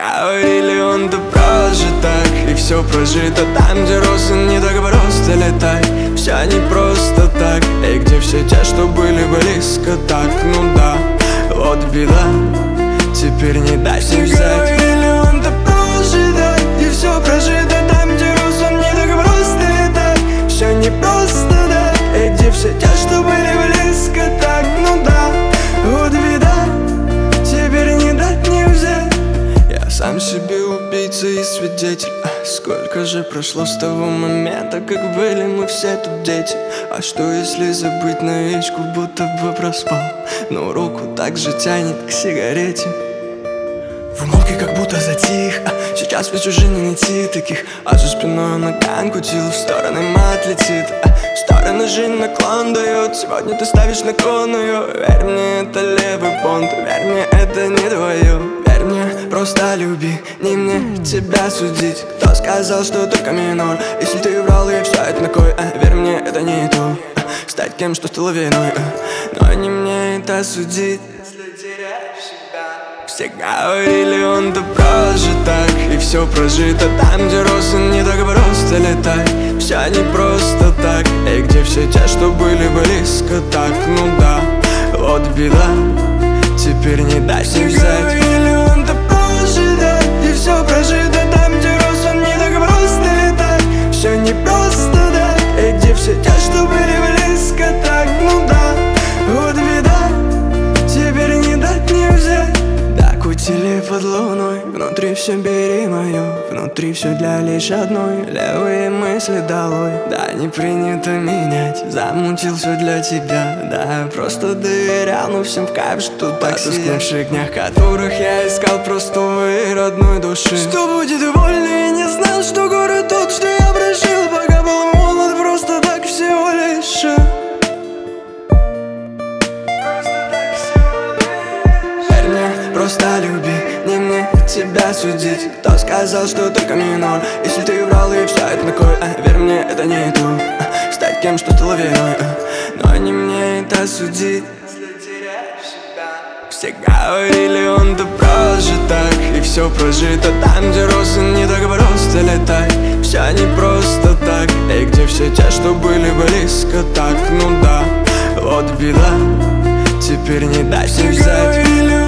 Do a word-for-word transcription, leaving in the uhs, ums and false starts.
говорили, он-то прожиток, и все прожито там, где рос, он не так просто летай. Все не просто так, и где все те, что были близко так, ну да, вот беда, теперь не дать не взять. Говорили, он-то прожиток, и все прожито там, где рос, он не так просто летай. Все не просто так, и где все те, что были близко так, ну да, вот беда, теперь не дать не взять. Я сам себе убийца и свидетель. Сколько же прошло с того момента, как были мы все тут дети. А что если забыть навечку, будто бы проспал, но руку так же тянет к сигарете. В умолке как будто затих, а сейчас ведь уже не найти таких. А за спиной нога кутил, в стороны мат летит, а в стороны жизнь наклон дает. Сегодня ты ставишь на кон ее. Верь мне, это левый понт, верь мне, это не твое. Верь мне, просто люби, не мне тебя судить. Кто сказал, что только минор? Если ты врал, и все это на кой, а верь мне, это не то, а стать тем, что стало виной, а но не мне это судить. Все говорили, он-то прожиток, и все прожито там, где рос, он не так просто летай. Все не просто так, и где все те, что были близко так, ну да, вот беда, теперь не дать не взять. Все говорили, он-то прожиток, и все прожито там, где рос, он не так просто летай. Все не просто так, и где все те, что были близко так, ну да, вот беда, теперь не дать не взять. Кутили под луной, внутри все бери мое, внутри все для лишь одной, левые мысли долой. Да, не принято менять, замутил все для тебя. Да, просто доверял, но всем в кайф, что так потускневших днях, которых я искал простой родной души. Что будет больно, и не знал, что город тот, что я прожил, пока был молод, просто так всего лишь. Просто люби, не мне тебя судить. Кто сказал, что только минор? Если ты врал, и все это на кой, а верь мне, это не то, а стать кем, что стало виной, а но не мне это судить. Все говорили, он-то прожиток, и все прожито там, где рос, он не так просто летай. Все не просто так, и где все те, что были близко так, ну да, вот беда, теперь не дать не взять.